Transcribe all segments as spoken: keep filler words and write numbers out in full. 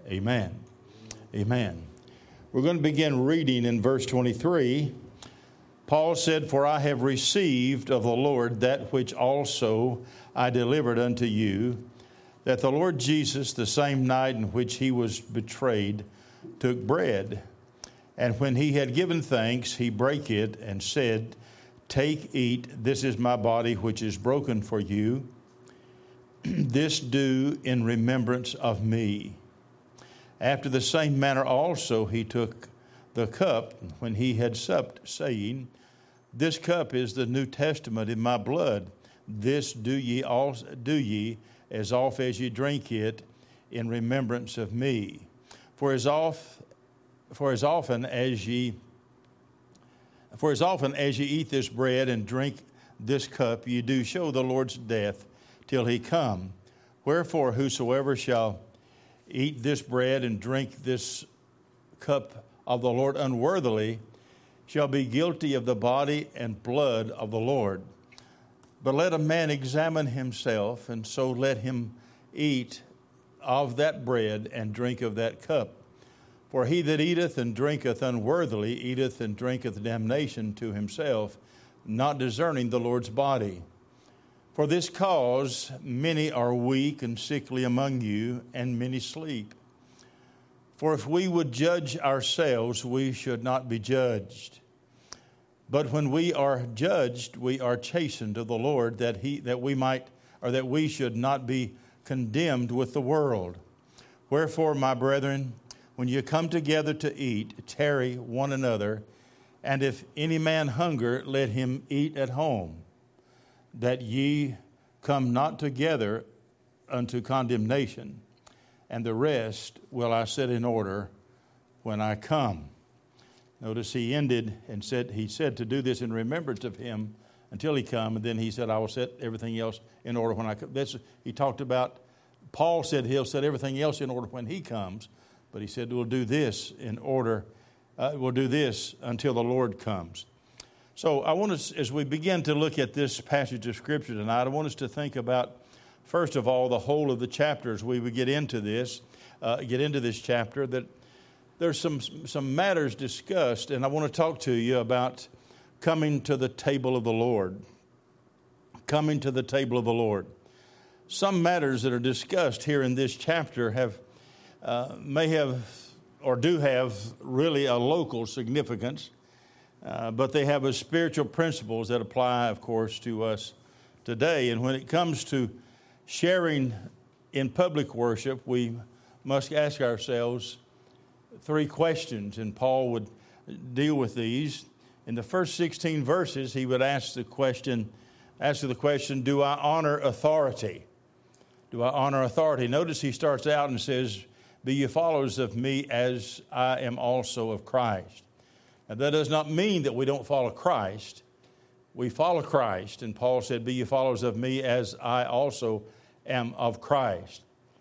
Amen. Amen. We're going to begin reading in verse twenty-three. Paul said, "For I have received of the Lord that which also I delivered unto you, that the Lord Jesus, the same night in which he was betrayed, took bread. And when he had given thanks, he brake it and said, Take, eat, this is my body which is broken for you. This do in remembrance of me. After the same manner also he took the cup when he had supped, saying, This cup is the New Testament in my blood. This do ye also do ye as oft as ye drink it in remembrance of me. For as oft for as often as ye for as often as ye eat this bread and drink this cup, ye do show the Lord's death till he come. Wherefore whosoever shall eat this bread and drink this cup of the Lord unworthily shall be guilty of the body and blood of the Lord. But let a man examine himself, and so let him eat of that bread and drink of that cup. For he that eateth and drinketh unworthily eateth and drinketh damnation to himself, not discerning the Lord's body. For this cause many are weak and sickly among you, and many sleep. For if we would judge ourselves, we should not be judged. But when we are judged, we are chastened of the Lord, that he that we might, or that we should not be condemned with the world. Wherefore, my brethren, when you come together to eat, tarry one another, and if any man hunger, let him eat at home, that ye come not together unto condemnation. And the rest will I set in order when I come." Notice he ended and said, he said to do this in remembrance of him until he come. And then he said, I will set everything else in order when I come. That's, he talked about, Paul said he'll set everything else in order when he comes. But he said, we'll do this in order, uh, we'll do this until the Lord comes. So I want us, as we begin to look at this passage of Scripture tonight, I want us to think about, first of all, the whole of the chapter as we would get into this, uh, get into this chapter, that there's some some matters discussed, and I want to talk to you about coming to the table of the Lord. Coming to the table of the Lord. Some matters that are discussed here in this chapter have uh, may have or do have really a local significance, uh, but they have a spiritual principles that apply, of course, to us today. And when it comes to sharing in public worship, we must ask ourselves three questions, and Paul would deal with these. In the first sixteen verses, he would ask the question, answer the question, do I honor authority? Do I honor authority? Notice he starts out and says, be ye followers of me as I am also of Christ. Now, that does not mean that we don't follow Christ. We follow Christ, and Paul said, be ye followers of me as I also am of Christ.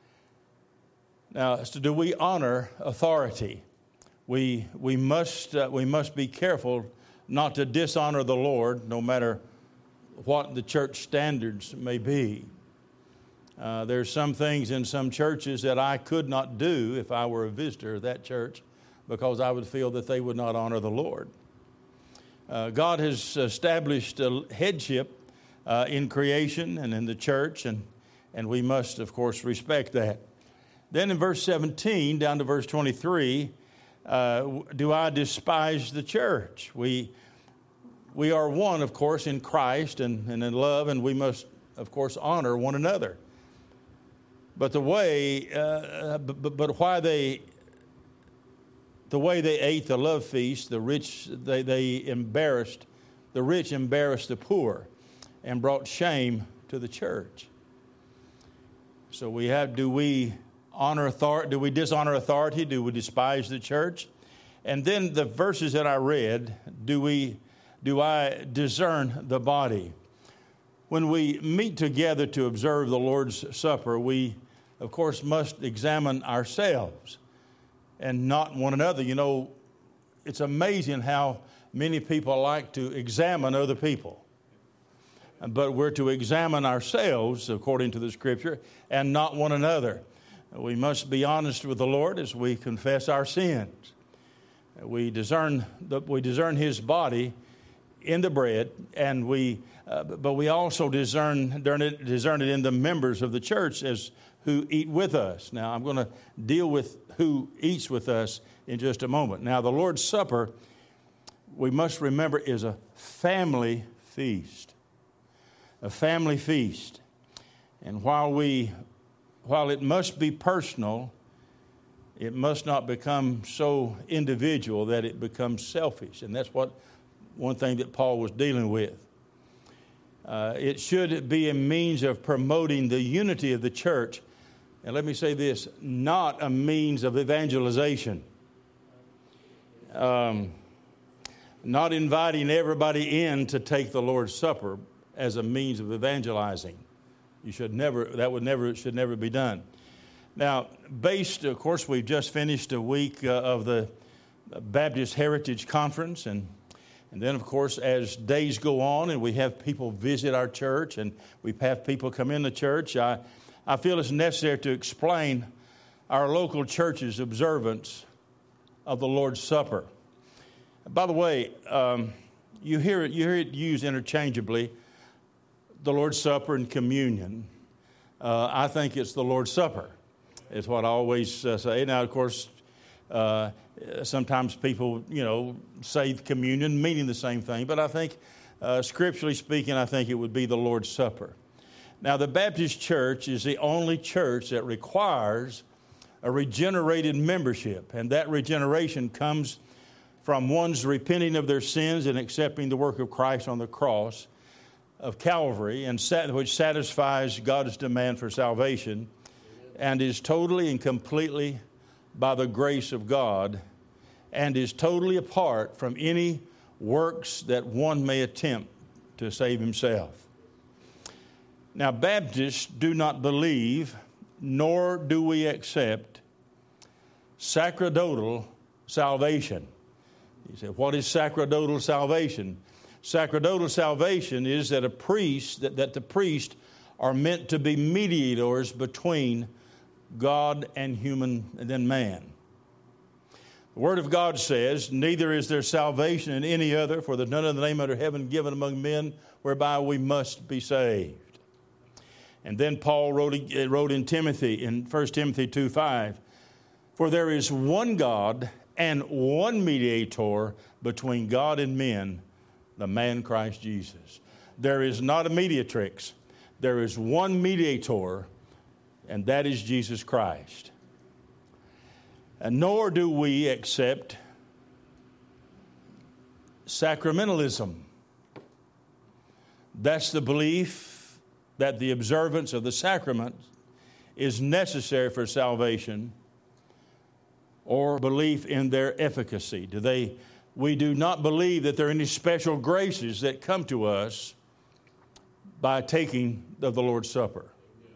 Now, so do we honor authority? We we must uh, we must be careful not to dishonor the Lord, no matter what the church standards may be. Uh, there's some things in some churches that I could not do if I were a visitor of that church, because I would feel that they would not honor the Lord. Uh, God has established a headship uh, in creation and in the church, and and we must, of course, respect that. Then in verse seventeen down to verse twenty-three, uh, do I despise the church? We we are one, of course, in Christ and, and in love, and we must, of course, honor one another. But the way, uh, but, but why they, the way they ate the love feast, the rich, they, they embarrassed, the rich embarrassed the poor and brought shame to the church. So we have, do we honor authority? Do we dishonor authority? Do we despise the church? And then the verses that I read, do we, do I discern the body? When we meet together to observe the Lord's Supper, we, of course, must examine ourselves and not one another. You know, it's amazing how many people like to examine other people. But we're to examine ourselves, according to the Scripture, and not one another. We must be honest with the Lord as we confess our sins. We discern the, we discern His body in the bread, and we uh, but we also discern discern it, discern it in the members of the church as who eat with us. Now, I'm going to deal with who eats with us in just a moment. Now, the Lord's Supper, we must remember, is a family feast. A family feast. And while we While it must be personal, it must not become so individual that it becomes selfish. And that's what one thing that Paul was dealing with. Uh, it should be a means of promoting the unity of the church. And let me say this, not a means of evangelization. Um, not inviting everybody in to take the Lord's Supper as a means of evangelizing. You should never, that would never, should never be done. Now, based, of course, we've just finished a week uh, of the Baptist Heritage Conference. And, and then, of course, as days go on and we have people visit our church and we have people come in the church, I, I feel it's necessary to explain our local church's observance of the Lord's Supper. By the way, um, you hear it, you hear it used interchangeably, the Lord's Supper and communion. Uh, I think it's the Lord's Supper. It's what I always uh, say. Now, of course, uh, sometimes people, you know, say communion meaning the same thing. But I think, uh, scripturally speaking, I think it would be the Lord's Supper. Now, the Baptist Church is the only church that requires a regenerated membership. And that regeneration comes from one's repenting of their sins and accepting the work of Christ on the cross of Calvary, and sat, which satisfies God's demand for salvation and is totally and completely by the grace of God and is totally apart from any works that one may attempt to save himself. Now, Baptists do not believe, nor do we accept, sacerdotal salvation. You say, what is sacerdotal salvation? Sacerdotal salvation is that a priest, that, that the priests are meant to be mediators between God and human, and then man. The Word of God says, neither is there salvation in any other, for there's none other name under heaven given among men whereby we must be saved. And then Paul wrote, wrote in Timothy, in First Timothy two five, for there is one God and one mediator between God and men, the man Christ Jesus. There is not a mediatrix. There is one mediator, and that is Jesus Christ. And nor do we accept sacramentalism. That's the belief that the observance of the sacraments is necessary for salvation, or belief in their efficacy. Do they? We do not believe that there are any special graces that come to us by taking of the Lord's Supper.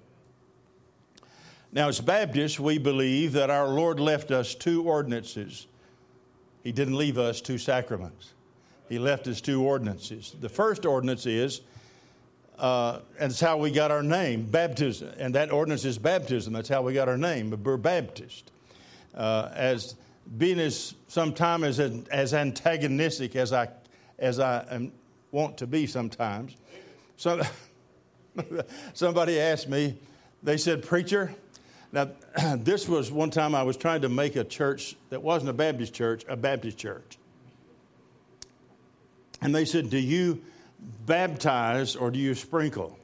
Now, as Baptists, we believe that our Lord left us two ordinances. He didn't leave us two sacraments. He left us two ordinances. The first ordinance is, uh, and it's how we got our name, baptism. And that ordinance is baptism. That's how we got our name. We're Baptist. Uh, as being as sometimes as as antagonistic as I as I am, want to be sometimes. So somebody asked me, they said, preacher, now this was one time I was trying to make a church that wasn't a Baptist church, a Baptist church. And they said, do you baptize or do you sprinkle?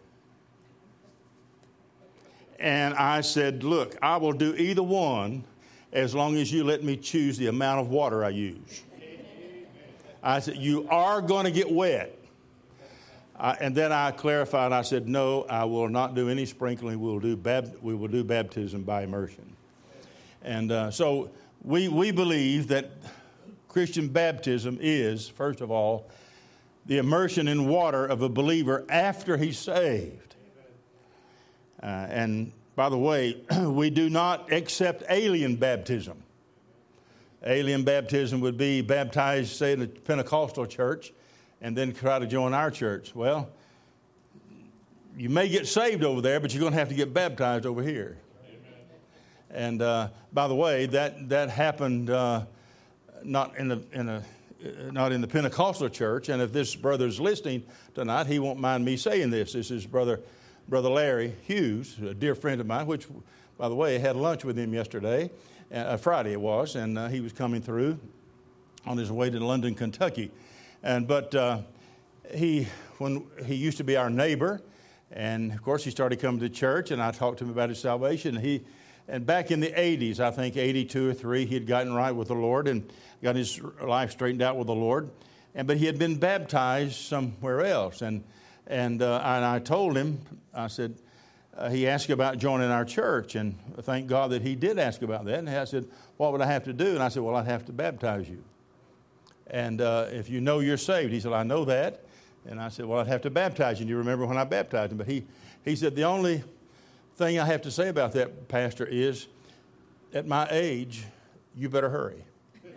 And I said, look, I will do either one, as long as you let me choose the amount of water I use. I said, you are going to get wet. Uh, and then I clarified, I said, no, I will not do any sprinkling. We'll do bab- we will do baptism by immersion. And uh, so we, we believe that Christian baptism is, first of all, the immersion in water of a believer after he's saved. Uh, and by the way, we do not accept alien baptism. Alien baptism would be baptized, say, in a Pentecostal church, and then try to join our church. Well, you may get saved over there, but you're going to have to get baptized over here. And uh, by the way, that that happened uh, not in the in a not in the Pentecostal church. And if this brother's listening tonight, he won't mind me saying this. This is brother brother Larry Hughes, a dear friend of mine. Which, by the way, I had lunch with him yesterday, uh, Friday it was, and uh, he was coming through on his way to London, Kentucky. And but uh, he when he used to be our neighbor, and of course he started coming to church, and I talked to him about his salvation. And he And back in the eighties, I think eighty-two or three, he had gotten right with the Lord and got his life straightened out with the Lord. And but he had been baptized somewhere else. And and uh, and I told him, I said, uh, he asked about joining our church, and thank God that he did ask about that. And I said, what would I have to do? And I said, well, I'd have to baptize you. And uh, if you know you're saved, he said, I know that. And I said, well, I'd have to baptize you. And you remember when I baptized him? But he he said, the only thing I have to say about that, Pastor, is at my age, you better hurry.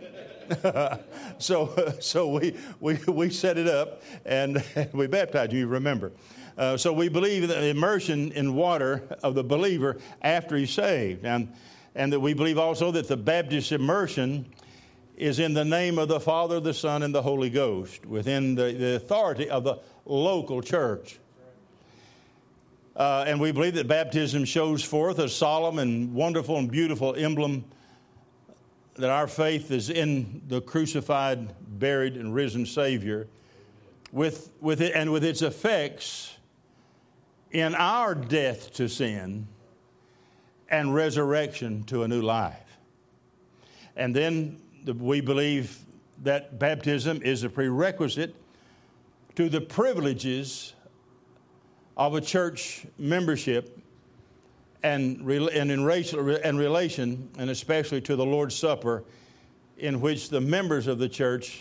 so so we, we we set it up and we baptized you, remember. Uh, so we believe that immersion in water of the believer after he's saved. And, and that we believe also that the Baptist immersion is in the name of the Father, the Son, and the Holy Ghost, within the, the authority of the local church. Uh, and we believe that baptism shows forth a solemn and wonderful and beautiful emblem that our faith is in the crucified, buried, and risen Savior, with, with it, and with its effects in our death to sin and resurrection to a new life. And then the, we believe that baptism is a prerequisite to the privileges of a church membership and, and in racial and relation, and especially to the Lord's Supper, in which the members of the church,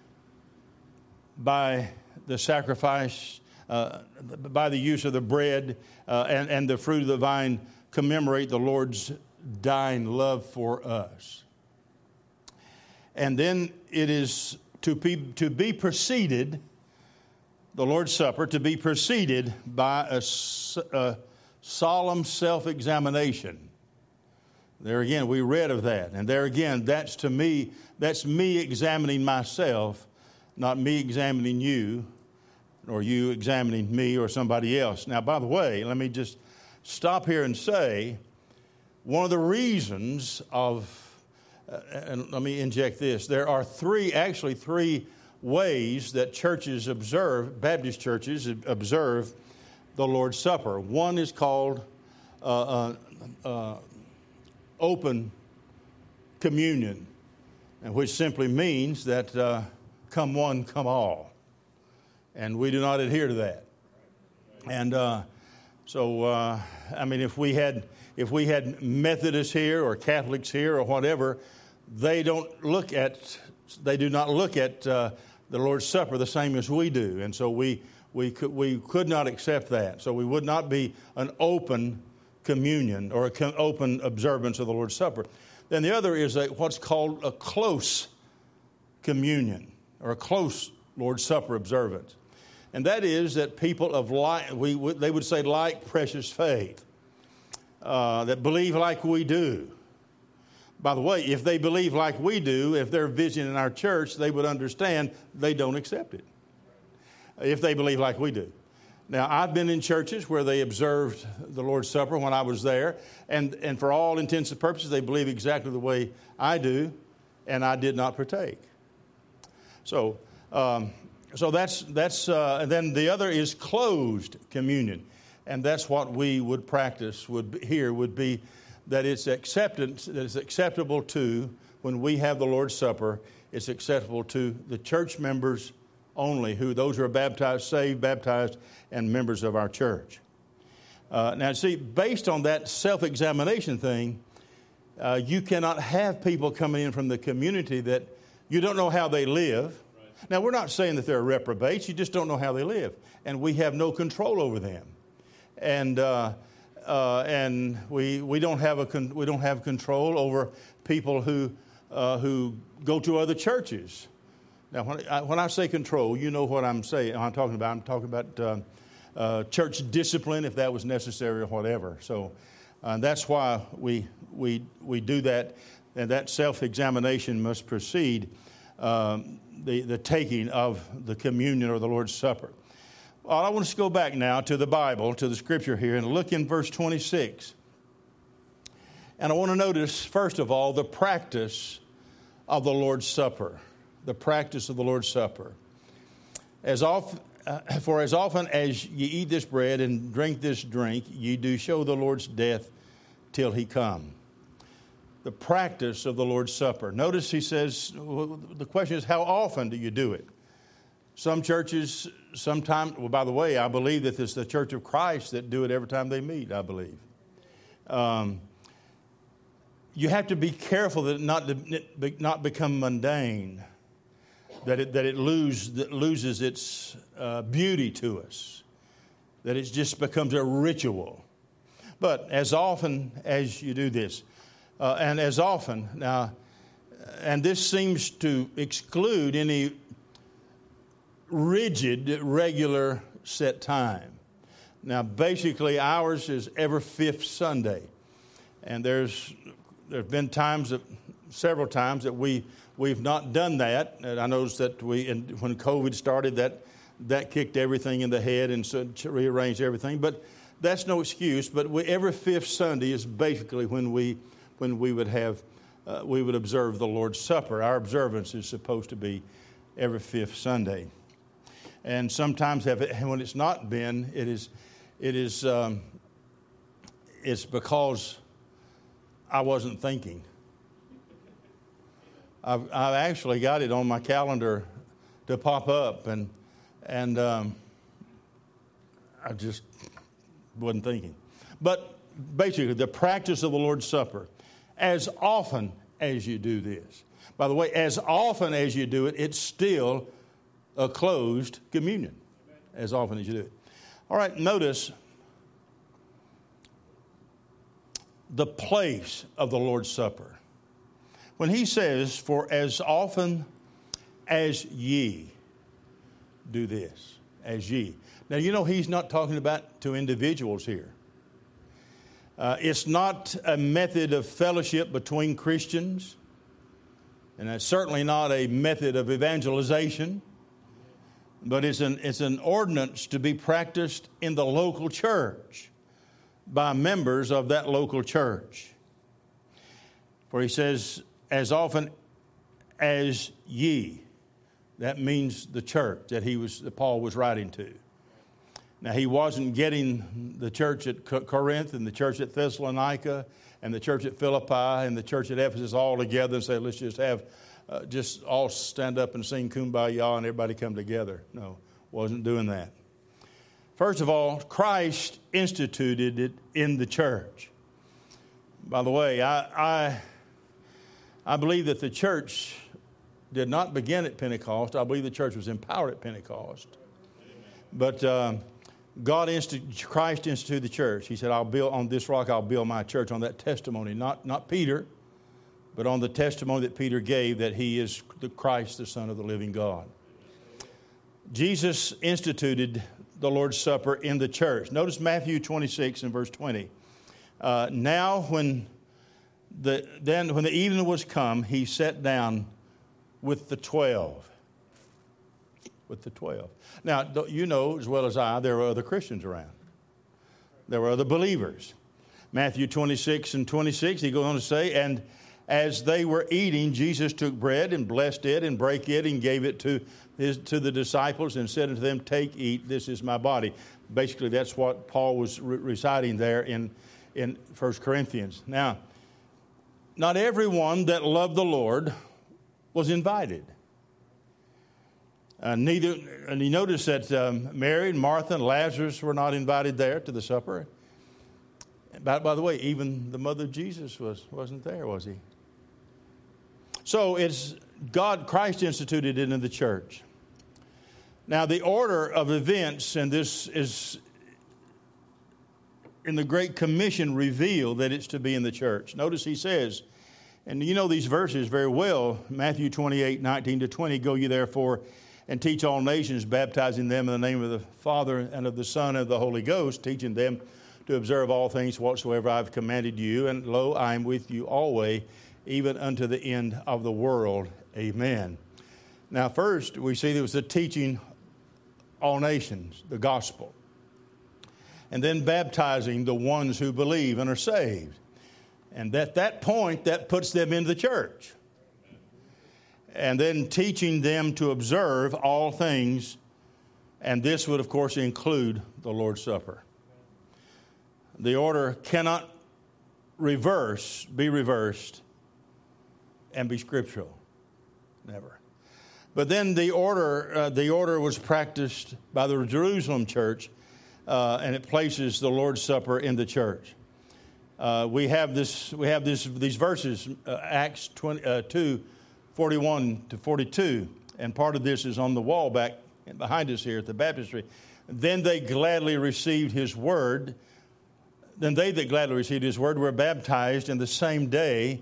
by the sacrifice, uh, by the use of the bread uh, and, and the fruit of the vine, commemorate the Lord's dying love for us. And then it is to be, to be preceded, the Lord's Supper, to be preceded by a, a solemn self-examination. There again, we read of that. And there again, that's to me, that's me examining myself, not me examining you, or you examining me or somebody else. Now, by the way, let me just stop here and say, one of the reasons of, uh, and let me inject this, there are three, actually three ways that churches observe, Baptist churches observe the Lord's Supper. One is called uh, uh, uh, open communion, and which simply means that uh, come one, come all. And we do not adhere to that. And uh, so, uh, I mean, if we had if we had Methodists here or Catholics here or whatever, they don't look at they do not look at uh, the Lord's Supper the same as we do, and so we we could we could not accept that. So we would not be an open communion or an open observance of the Lord's Supper. Then the other is a, what's called a close communion or a close Lord's Supper observance. And that is that people of like, we would, they would say like precious faith, uh, that believe like we do. By the way, if they believe like we do, if they're visiting our church, they would understand they don't accept it. If they believe like we do. Now, I've been in churches where they observed the Lord's Supper when I was there, and, and for all intents and purposes, they believe exactly the way I do, and I did not partake. So, um, so that's that's. Uh, and then the other is closed communion, and that's what we would practice. Would be, here would be that it's acceptance that it's acceptable to when we have the Lord's Supper. It's acceptable to the church members only, who those who are baptized, saved, baptized, and members of our church. Uh, now, see, based on that self-examination thing, uh, you cannot have people coming in from the community that you don't know how they live. Right. Now, we're not saying that they're reprobates. You just don't know how they live, and we have no control over them. And uh, uh, and we we don't have a con- we don't have control over people who uh, who go to other churches. Now, when I, when I say control, you know what I'm saying. I'm talking about. I'm talking about uh, uh, church discipline, if that was necessary or whatever. So, And that's why we, we, we do that, and that self-examination must precede um, the, the taking of the communion or the Lord's Supper. Well, I want us to go back now to the Bible, to the Scripture here, and look in verse twenty-six. And I want to notice, first of all, the practice of the Lord's Supper. The practice of the Lord's Supper. As often, uh, for as often as ye eat this bread and drink this drink, ye do show the Lord's death till he come. The practice of the Lord's Supper. Notice he says, the question is, how often do you do it? Some churches, sometimes, well, by the way, I believe that it's the Church of Christ that do it every time they meet, I believe. Um, you have to be careful that it not, it not become mundane, that it, that it, lose, that loses its uh, beauty to us, that it just becomes a ritual. But as often as you do this, uh, and as often, now, and this seems to exclude any rigid, regular set time. Now, basically, ours is every fifth Sunday. And there's there have been times, that, several times, that we, we've not done that. And I noticed that we, and when COVID started, that that kicked everything in the head and so rearranged everything. But that's no excuse. But we, every fifth Sunday is basically when we when we would have uh, we would observe the Lord's Supper. Our observance is supposed to be every fifth Sunday. And sometimes, have it, when it's not been, it is it is um, it's because I wasn't thinking. I've, I've actually got it on my calendar to pop up, and and um, I just wasn't thinking. But basically, the practice of the Lord's Supper, as often as you do this. By the way, as often as you do it, it's still a closed communion, as often as you do it. All right, notice the place of the Lord's Supper. When he says, for as often as ye do this, as ye. Now, you know, he's not talking about to individuals here. Uh, it's not a method of fellowship between Christians, and it's certainly not a method of evangelization, but it's an, it's an ordinance to be practiced in the local church by members of that local church. For he says, as often as ye, that means the church that he was, that Paul was writing to. Now, he wasn't getting the church at Corinth and the church at Thessalonica and the church at Philippi and the church at Ephesus all together and say, let's just have, uh, just all stand up and sing Kumbaya and everybody come together. No, wasn't doing that. First of all, Christ instituted it in the church. By the way, I, I, I believe that the church did not begin at Pentecost. I believe the church was empowered at Pentecost. But uh, God, instituted, Christ instituted the church. He said, I'll build on this rock, I'll build my church, on that testimony. Not, not Peter, but on the testimony that Peter gave that he is the Christ, the Son of the living God. Jesus instituted the Lord's Supper in the church. Notice Matthew twenty-six and verse twenty. Uh, now when the then when the evening was come, he sat down with the twelve. With the twelve. Now, you know as well as I, there were other Christians around. There were other believers. Matthew twenty-six and twenty-six, he goes on to say, and as they were eating, Jesus took bread and blessed it and brake it and gave it to his, to the disciples and said unto them, take, eat, this is my body. Basically, that's what Paul was re- reciting there in, in First Corinthians. Now, not everyone that loved the Lord was invited. Uh, neither, and you notice that um, Mary and Martha and Lazarus were not invited there to the supper. By, by the way, even the mother of Jesus was, wasn't there, was he? So it's God, Christ instituted it in the church. Now, the order of events, and this is in the Great Commission revealed that it's to be in the church. Notice he says, and you know these verses very well, Matthew twenty-eight, nineteen to twenty, go ye therefore and teach all nations, baptizing them in the name of the Father and of the Son and of the Holy Ghost, teaching them to observe all things whatsoever I have commanded you. And lo, I am with you always, even unto the end of the world. Amen. Now, first, we see there was the teaching all nations, the gospel. And then baptizing the ones who believe and are saved. And at that point, that puts them into the church. And then teaching them to observe all things. And this would, of course, include the Lord's Supper. The order cannot reverse, be reversed, and be scriptural. Never. But then the order, uh, the order was practiced by the Jerusalem church, uh, and it places the Lord's Supper in the church. Uh, we have this. We have this. These verses, uh, Acts twenty, uh, two, forty-one to forty-two, and part of this is on the wall back behind us here at the baptistry. Then they gladly received his word. Then they that gladly received his word were baptized, and the same day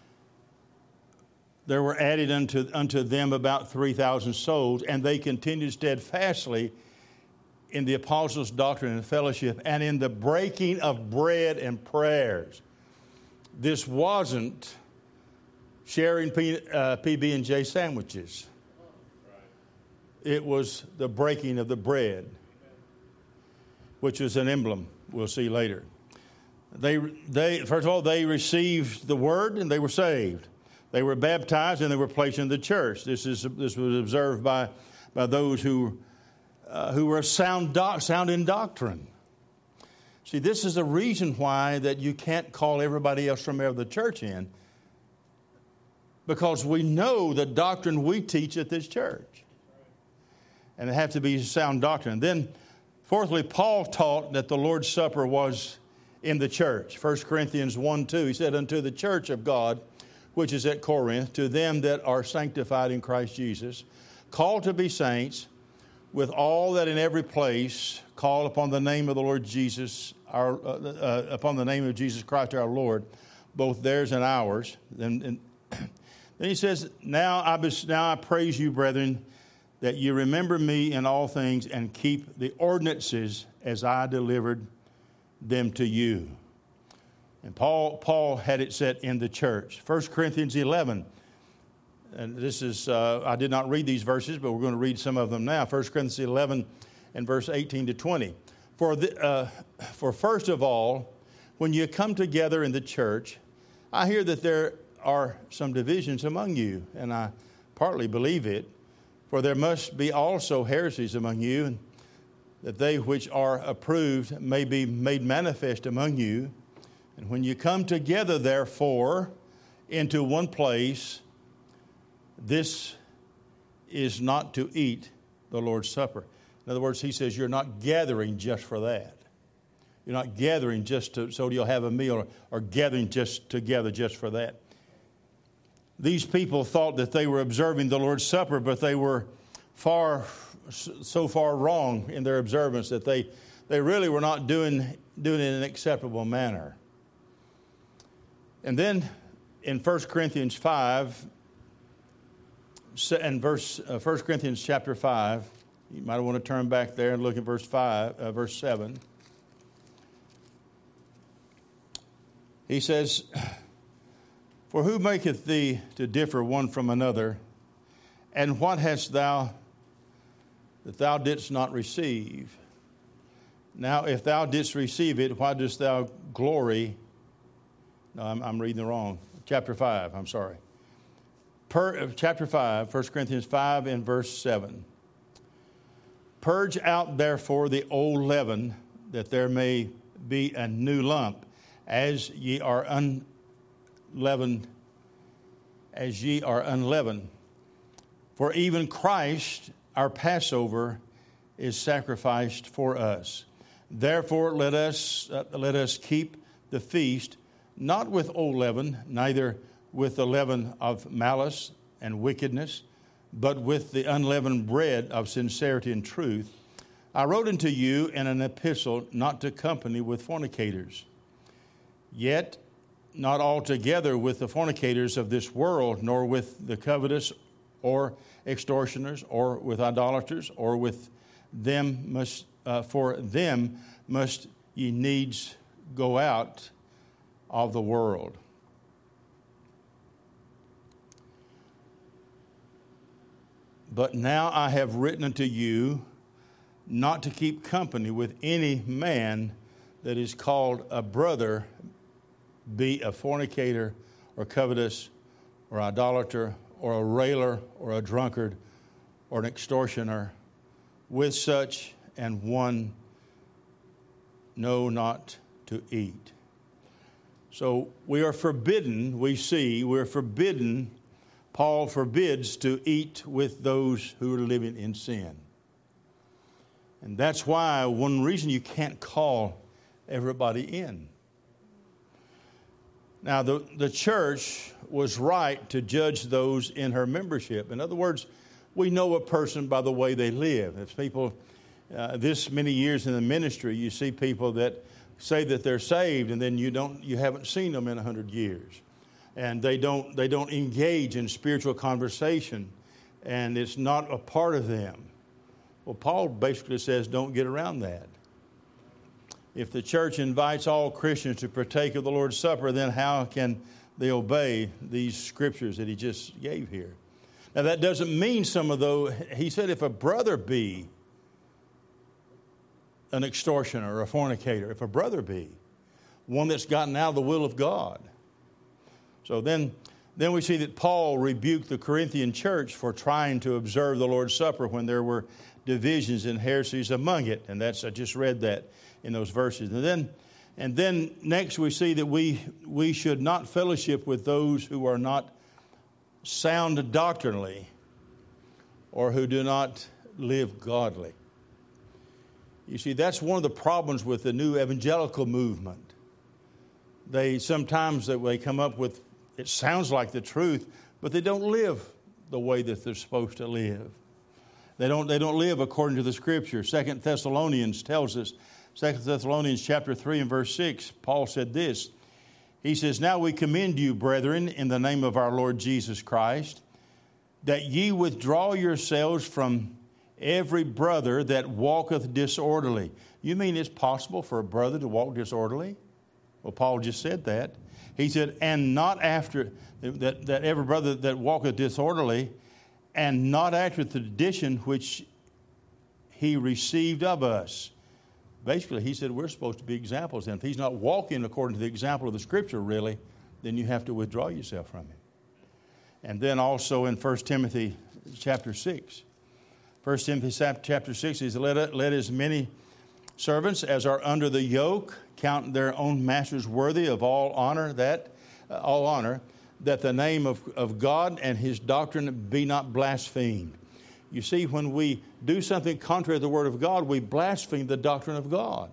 there were added unto, unto them about three thousand souls, and they continued steadfastly in the apostles' doctrine and fellowship, and in the breaking of bread and prayers. This wasn't sharing P, uh, P B and J sandwiches. It was the breaking of the bread, which was an emblem we'll see later. They, they, first of all, they received the word and they were saved. They were baptized and they were placed in the church. This is this was observed by, by those who uh, who were sound doc, sound in doctrine. See, this is the reason why that you can't call everybody else from the church in, because we know the doctrine we teach at this church, and it has to be sound doctrine. Then, fourthly, Paul taught that the Lord's Supper was in the church. First Corinthians one two, he said, "Unto the church of God, which is at Corinth, to them that are sanctified in Christ Jesus, called to be saints, with all that in every place call upon the name of the Lord Jesus, our, uh, uh, upon the name of Jesus Christ our Lord, both theirs and ours." Then, and, then he says, now I, bes- now I praise you, brethren, that you remember me in all things and keep the ordinances as I delivered them to you. And Paul Paul had it set in the church. First Corinthians eleven. And this is, uh, I did not read these verses, but we're going to read some of them now. First Corinthians eleven and verse eighteen to twenty. For, the, uh, for first of all, when you come together in the church, I hear that there are some divisions among you, and I partly believe it. For there must be also heresies among you, and that they which are approved may be made manifest among you. And when you come together, therefore, into one place, this is not to eat the Lord's Supper. In other words, he says you're not gathering just for that. You're not gathering just to, so you'll have a meal, or, or gathering just together just for that. These people thought that they were observing the Lord's Supper, but they were far, so far wrong in their observance that they, they really were not doing, doing it in an acceptable manner. And then in First Corinthians five, and verse uh, First Corinthians chapter five, you might want to turn back there and look at verse five, uh, verse seven. He says, "For who maketh thee to differ one from another? And what hast thou that thou didst not receive? Now, if thou didst receive it, why dost thou glory?" No, I'm, I'm reading the wrong. Chapter five, I'm sorry. Per, chapter five, First Corinthians five and verse seven. "Purge out therefore the old leaven, that there may be a new lump, as ye are unleavened, as ye are unleavened. For even Christ, our Passover, is sacrificed for us. Therefore let us uh, let us keep the feast, not with old leaven, neither with the leaven of malice and wickedness, but with the unleavened bread of sincerity and truth. I wrote unto you in an epistle not to company with fornicators, yet not altogether with the fornicators of this world, nor with the covetous, or extortioners, or with idolaters, or with them must, uh, for them must ye needs go out of the world. But now I have written unto you not to keep company with any man that is called a brother, be a fornicator, or covetous, or idolater, or a railer, or a drunkard, or an extortioner. With such and one know not to eat. So we are forbidden, we see, we're forbidden, Paul forbids to eat with those who are living in sin. And that's why one reason you can't call everybody in. Now, the, the church was right to judge those in her membership. In other words, we know a person by the way they live. If people, uh, this many years in the ministry, you see people that say that they're saved, and then you don't, you haven't seen them in a hundred years, and they don't, they don't engage in spiritual conversation, and it's not a part of them. Well, Paul basically says, don't get around that. If the church invites all Christians to partake of the Lord's Supper, then how can they obey these scriptures that he just gave here? Now, that doesn't mean some of those, he said, if a brother be an extortioner or a fornicator, if a brother be one that's gotten out of the will of God. So then, then we see that Paul rebuked the Corinthian church for trying to observe the Lord's Supper when there were divisions and heresies among it. And that's, I just read that in those verses. And then, and then next we see that we, we should not fellowship with those who are not sound doctrinally or who do not live godly. You see, that's one of the problems with the new evangelical movement. They sometimes they come up with, it sounds like the truth, but they don't live the way that they're supposed to live. They don't, they don't live according to the Scripture. Second Thessalonians tells us, Second Thessalonians chapter three and verse six, Paul said this. He says, now we commend you, brethren, in the name of our Lord Jesus Christ, that ye withdraw yourselves from every brother that walketh disorderly. You mean it's possible for a brother to walk disorderly? Well, Paul just said that. He said, and not after, that, that every brother that walketh disorderly, and not after the tradition which he received of us. Basically, he said we're supposed to be examples. And if he's not walking according to the example of the Scripture, really, then you have to withdraw yourself from him. And then also in First Timothy chapter six. First Timothy chapter six says, let, let as many servants as are under the yoke count their own masters worthy of all honor, that uh, all honor, that the name of, of God and his doctrine be not blasphemed. You see, when we do something contrary to the Word of God, we blaspheme the doctrine of God.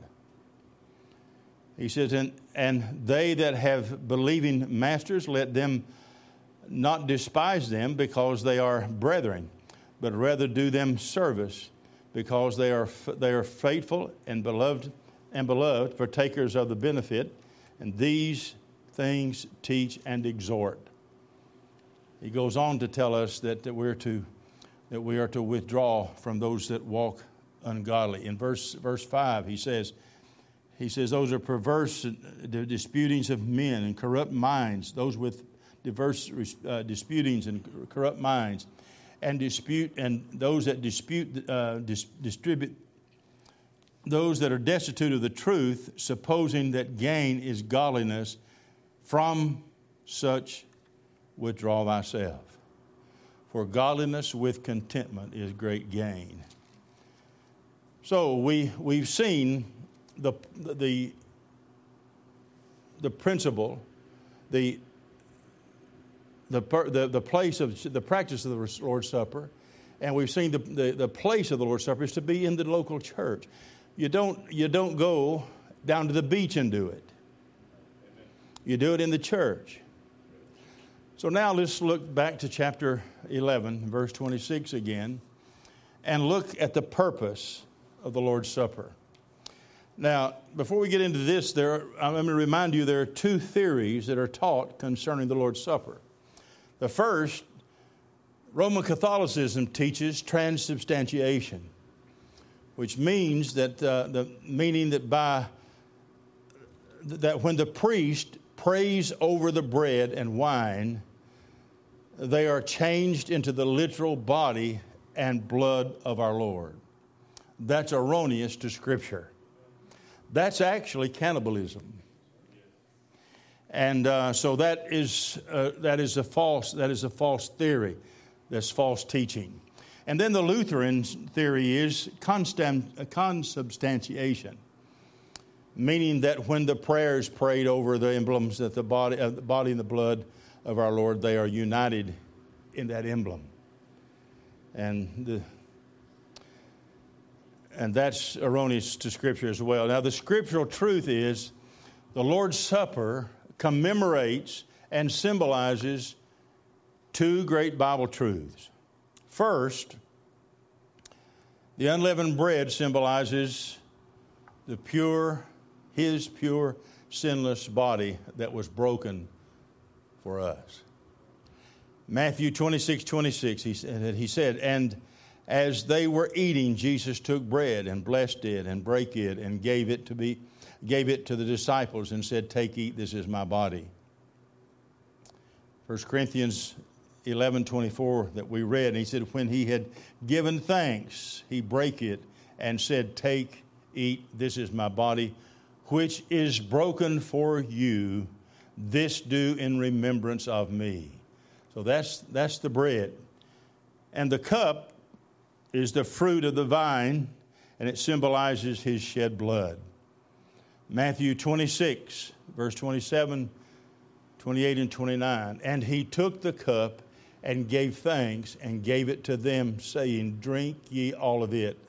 He says, and, and they that have believing masters, let them not despise them because they are brethren, but rather do them service because they are they are faithful and beloved and beloved, partakers of the benefit, and these things teach and exhort. He goes on to tell us that, that we're to that we are to withdraw from those that walk ungodly. In verse verse five, he says, he says, those are perverse the disputings of men and corrupt minds, those with diverse uh, disputings and corrupt minds, and dispute and those that dispute uh, dis- distribute those that are destitute of the truth, supposing that gain is godliness. From such withdraw thyself. For godliness with contentment is great gain. So we we've seen the the the principle, the the the, the place of the practice of the Lord's Supper, and we've seen the, the, the place of the Lord's Supper is to be in the local church. You don't you don't go down to the beach and do it. You do it in the church. So now let's look back to chapter eleven, verse twenty-six again, and look at the purpose of the Lord's Supper. Now, before we get into this, there are, I'm going to remind you there are two theories that are taught concerning the Lord's Supper. The first, Roman Catholicism teaches transubstantiation, which means that uh, the meaning that by that when the priest prays over the bread and wine, they are changed into the literal body and blood of our Lord. That's erroneous to Scripture. That's actually cannibalism. And uh, so that is uh, that is a false that is a false theory. That's false teaching. And then the Lutheran theory is constant, consubstantiation, meaning that when the prayer is prayed over the emblems that the body, uh, the body and the blood of our Lord, they are united in that emblem, and the and that's erroneous to Scripture as well. Now, the scriptural truth is the Lord's Supper commemorates and symbolizes two great Bible truths. First, the unleavened bread symbolizes the pure, His pure, sinless body that was broken for us. Matthew twenty-six, twenty-six, he said, he said, and as they were eating, Jesus took bread and blessed it and brake it and gave it to be, gave it to the disciples and said, take, eat, this is my body. First Corinthians eleven twenty-four that we read, and he said, when he had given thanks, he brake it and said, take, eat, this is my body, which is broken for you. This do in remembrance of me. So that's that's the bread. And the cup is the fruit of the vine, and it symbolizes his shed blood. Matthew twenty-six, verse twenty-seven, twenty-eight, and twenty-nine. And he took the cup and gave thanks and gave it to them, saying, drink ye all of it.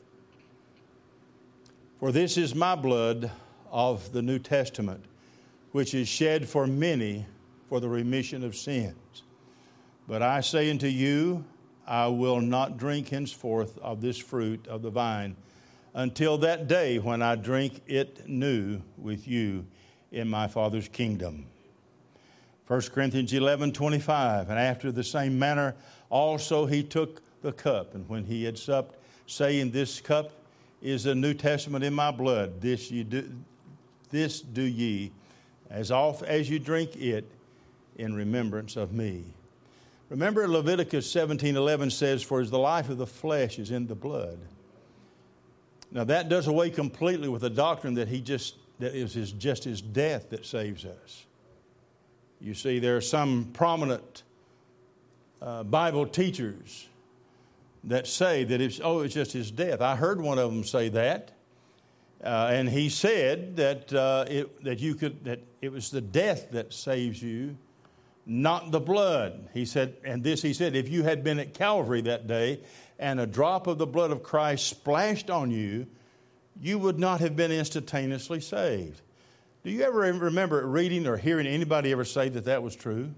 For this is my blood of the New Testament, which is shed for many for the remission of sins. But I say unto you, I will not drink henceforth of this fruit of the vine until that day when I drink it new with you in my Father's kingdom. First Corinthians eleven twenty-five, and after the same manner also he took the cup, and when he had supped, saying, this cup is the New Testament in my blood. This you do, this do ye, as oft as you drink it, in remembrance of me. Remember, Leviticus seventeen eleven says, for as the life of the flesh is in the blood. Now that does away completely with the doctrine that he just that it is just his death that saves us. You see, there are some prominent uh, Bible teachers that say that it's oh, it's just his death. I heard one of them say that, uh, and he said that uh, it that you could that it was the death that saves you, not the blood. He said, and this he said, if you had been at Calvary that day and a drop of the blood of Christ splashed on you, you would not have been instantaneously saved. Do you ever remember reading or hearing anybody ever say that that was true?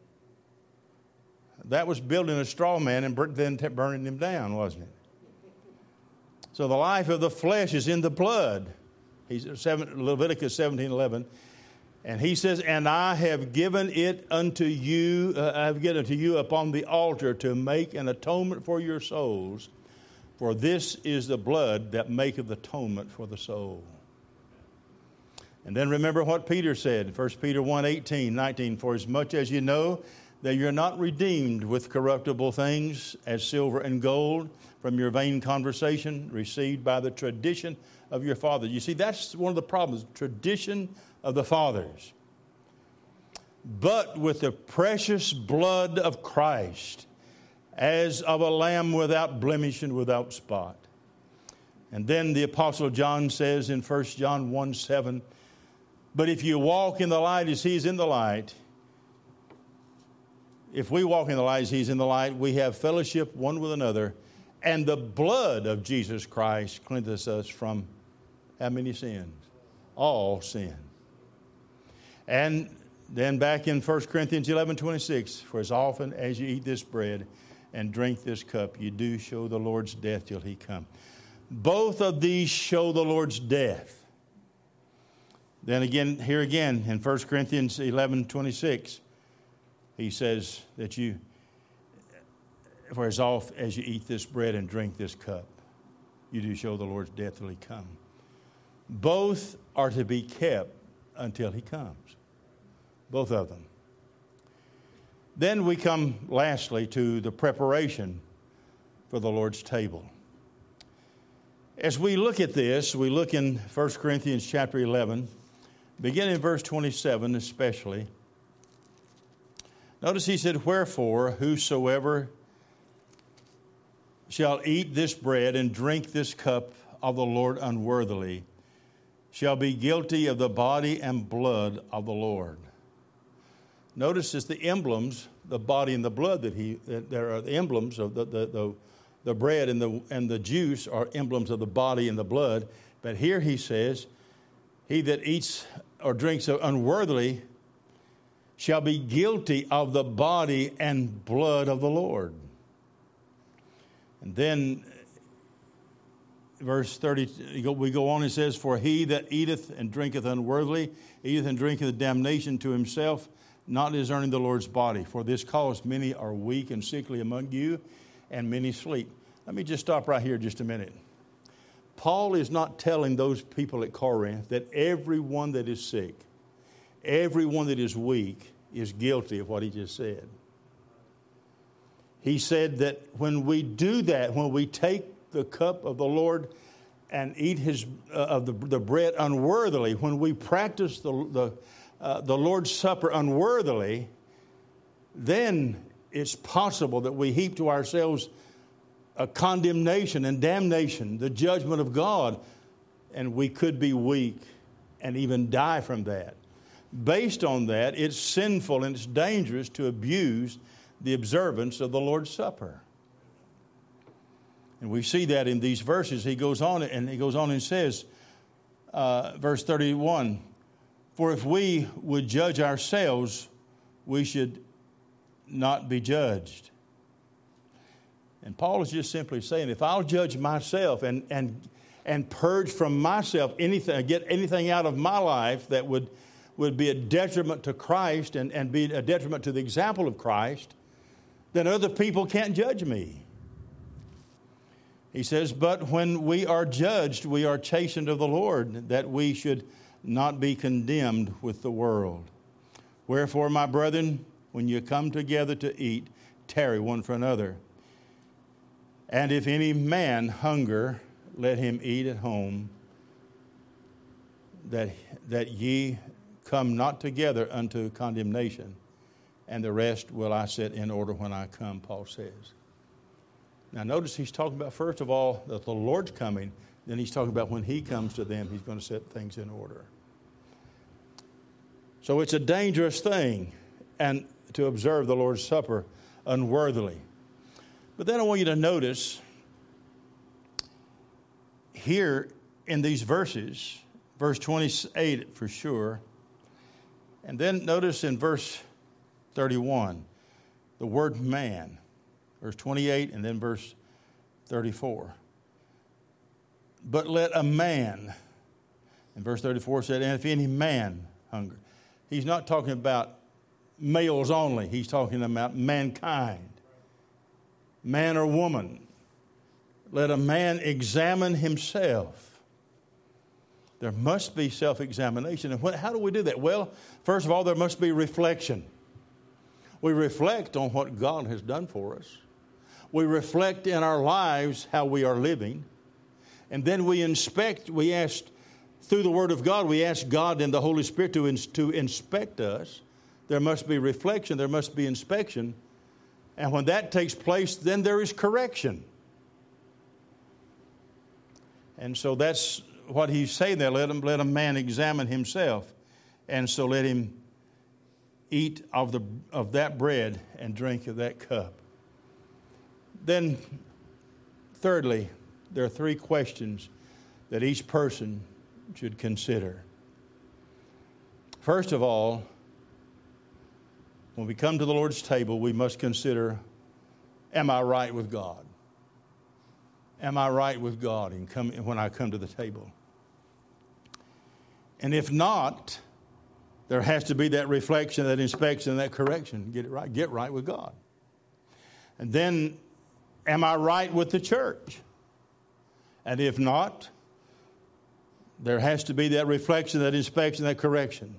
That was building a straw man and then burning him down, wasn't it? So the life of the flesh is in the blood. He's Leviticus seventeen eleven. And he says, and I have given it unto you, uh, I have given it to you upon the altar to make an atonement for your souls. For this is the blood that maketh atonement for the soul. And then remember what Peter said, First Peter one, eighteen, nineteen, for as much as you know that you're not redeemed with corruptible things as silver and gold from your vain conversation received by the tradition of your fathers. You see, that's one of the problems, tradition of the fathers. But with the precious blood of Christ, as of a lamb without blemish and without spot. And then the Apostle John says in First John one, seven, but if you walk in the light as he's in the light, if we walk in the light as he's in the light, we have fellowship one with another, and the blood of Jesus Christ cleanseth us from how many sins? All sin. And then back in First Corinthians eleven twenty-six, for as often as you eat this bread and drink this cup, you do show the Lord's death till he come. Both of these show the Lord's death. Then again, here again in First Corinthians eleven twenty-six, he says that you, for as oft as you eat this bread and drink this cup, you do show the Lord's death till he come. Both are to be kept until he comes. Both of them. Then we come lastly to the preparation for the Lord's table. As we look at this, we look in First Corinthians chapter eleven, beginning in verse twenty-seven especially. Notice he said, "Wherefore, whosoever shall eat this bread and drink this cup of the Lord unworthily shall be guilty of the body and blood of the Lord." Notice it's the emblems, the body and the blood that he, that there are the emblems of the, the, the, the bread and the, and the juice are emblems of the body and the blood. But here he says, "He that eats or drinks unworthily shall be guilty of the body and blood of the Lord." And then verse thirty, we go on and says, "For he that eateth and drinketh unworthily, eateth and drinketh damnation to himself, not discerning the Lord's body. For this cause many are weak and sickly among you, and many sleep." Let me just stop right here just a minute. Paul is not telling those people at Corinth that everyone that is sick, everyone that is weak is guilty of what he just said. He said that when we do that, when we take the cup of the Lord and eat his uh, of the, the bread unworthily, when we practice the, the, uh, the Lord's Supper unworthily, then it's possible that we heap to ourselves a condemnation and damnation, the judgment of God, and we could be weak and even die from that. Based on that, it's sinful and it's dangerous to abuse the observance of the Lord's Supper. And we see that in these verses. He goes on and he goes on and says, uh, verse thirty-one, "For if we would judge ourselves, we should not be judged." And Paul is just simply saying, if I'll judge myself and and and purge from myself anything, get anything out of my life that would would be a detriment to Christ and, and be a detriment to the example of Christ, then other people can't judge me. He says, "But when we are judged, we are chastened of the Lord, that we should not be condemned with the world. Wherefore, my brethren, when you come together to eat, tarry one for another. And if any man hunger, let him eat at home, that, that ye come not together unto condemnation. And the rest will I set in order when I come," Paul says. Now notice he's talking about, first of all, that the Lord's coming. Then he's talking about when he comes to them, he's going to set things in order. So it's a dangerous thing and to observe the Lord's Supper unworthily. But then I want you to notice here in these verses, verse twenty-eight for sure, and then notice in verse thirty-one, the word man. Verse twenty-eight and then verse thirty-four. "But let a man," and verse thirty-four said, "and if any man hunger." He's not talking about males only. He's talking about mankind. Man or woman. Let a man examine himself. There must be self-examination. And what, how do we do that? Well, first of all, there must be reflection. We reflect on what God has done for us. We reflect in our lives how we are living. And then we inspect, we ask, through the Word of God, we ask God and the Holy Spirit to, ins- to inspect us. There must be reflection, there must be inspection. And when that takes place, then there is correction. And so that's what he's saying there. Let him, let a man examine himself. And so let him eat of the of that bread and drink of that cup. Then, thirdly, there are three questions that each person should consider. First of all, when we come to the Lord's table, we must consider, am I right with God? Am I right with God in come, when I come to the table? And if not, there has to be that reflection, that inspection, that correction. Get it right. Get right with God. And then, am I right with the church? And if not, There has to be that reflection, that inspection, that correction.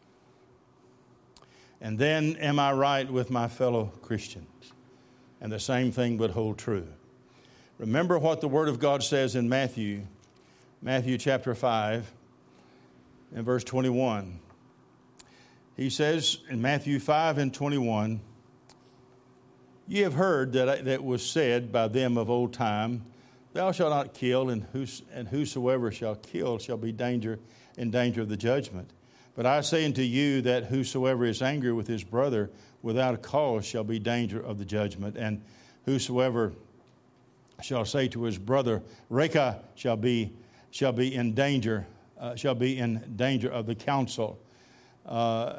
And then, am I right with my fellow Christians? And the same thing would hold true. Remember what the Word of God says in Matthew, Matthew chapter five, and verse twenty-one. He says in Matthew five and twenty-one, "Ye have heard that that was said by them of old time, Thou shalt not kill, and, whos, and whosoever shall kill shall be danger in danger of the judgment. But I say unto you that whosoever is angry with his brother without a cause shall be danger of the judgment. And whosoever shall say to his brother, Reka, shall be shall be in danger, uh, shall be in danger of the council. Uh,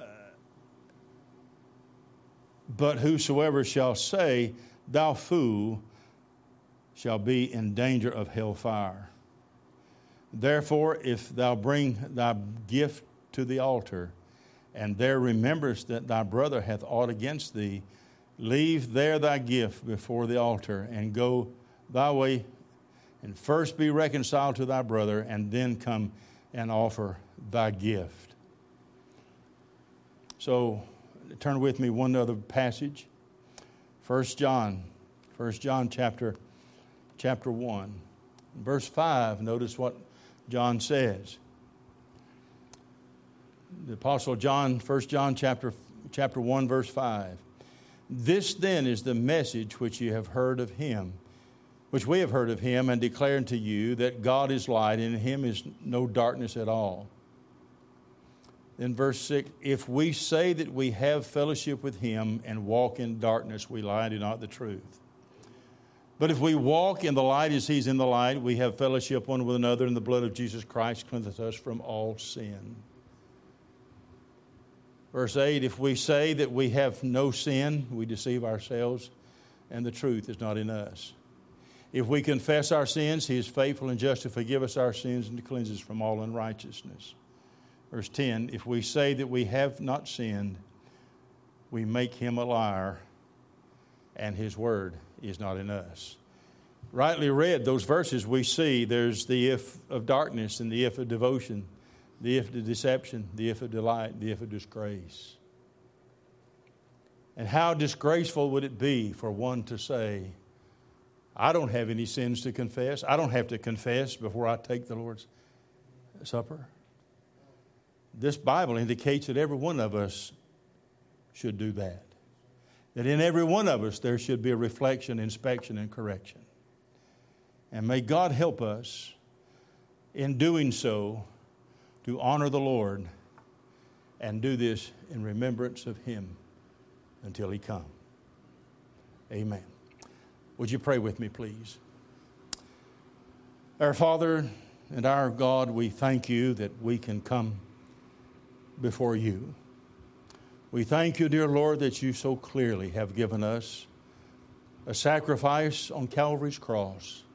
but whosoever shall say, Thou fool, shall be in danger of hellfire. Therefore, if thou bring thy gift to the altar, and there rememberest that thy brother hath aught against thee, leave there thy gift before the altar, and go thy way, and first be reconciled to thy brother, and then come and offer thy gift." So, turn with me one other passage. First John, First John chapter, chapter one. Verse five, notice what John says. The Apostle John, First John chapter, chapter one, verse five. "This then is the message which you have heard of him, which we have heard of him, and declare unto you that God is light, and in him is no darkness at all." Then verse six, "If we say that we have fellowship with him and walk in darkness, we lie and do not the truth. But if we walk in the light as he's in the light, we have fellowship one with another, and the blood of Jesus Christ cleanseth us from all sin." Verse eight, "If we say that we have no sin, we deceive ourselves, and the truth is not in us. If we confess our sins, he is faithful and just to forgive us our sins and to cleanse us from all unrighteousness." Verse ten, "If we say that we have not sinned, we make him a liar, and his word is not in us." Rightly read, those verses we see, there's the if of darkness and the if of devotion, the if of deception, the if of delight, the if of disgrace. And how disgraceful would it be for one to say, I don't have any sins to confess. I don't have to confess before I take the Lord's Supper. This Bible indicates that every one of us should do that. That in every one of us there should be a reflection, inspection, and correction. And may God help us in doing so to honor the Lord and do this in remembrance of him until he come. Amen. Would you pray with me, please? Our Father and our God, we thank you that we can come before you. We thank you, dear Lord, that you so clearly have given us a sacrifice on Calvary's cross.